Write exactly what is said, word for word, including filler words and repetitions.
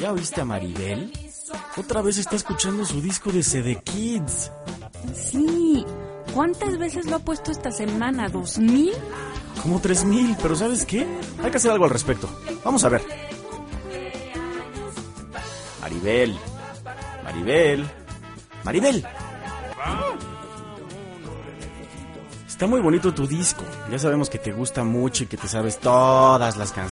¿Ya oíste a Maribel? Otra vez está escuchando su disco de C D Kids. Sí. ¿Cuántas veces lo ha puesto esta semana? ¿Dos mil? Como tres mil, pero ¿sabes qué? Hay que hacer algo al respecto. Vamos a ver. Maribel. Maribel. Maribel. Está muy bonito tu disco. Ya sabemos que te gusta mucho y que te sabes todas las canciones.